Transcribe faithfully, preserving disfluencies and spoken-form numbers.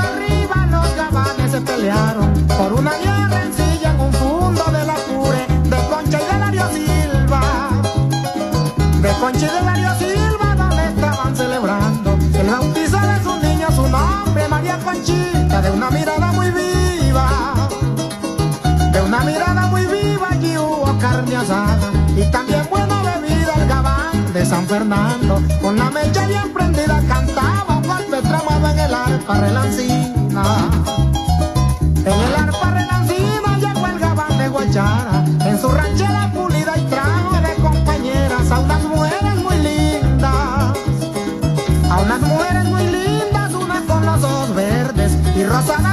arriba los gabanes se pelearon por una vieja rencilla en un fundo de la Cure, de Concha y de Lario Silva. De Concha y de Lario Silva, donde estaban celebrando el bautizo de su niño, su nombre María Conchita, de una mirada muy viva. De una mirada muy viva, allí hubo carne asada y también buena bebida. El gabán de San Fernando, con la mecha bien prendida, cantaba un golpe tramado en el arpa relancina. En el arpa relancina llegó el gabán de Guachara, en su ranchera pulida y trajo de compañeras a unas mujeres muy lindas. A unas mujeres muy lindas, una con los ojos verdes y rosada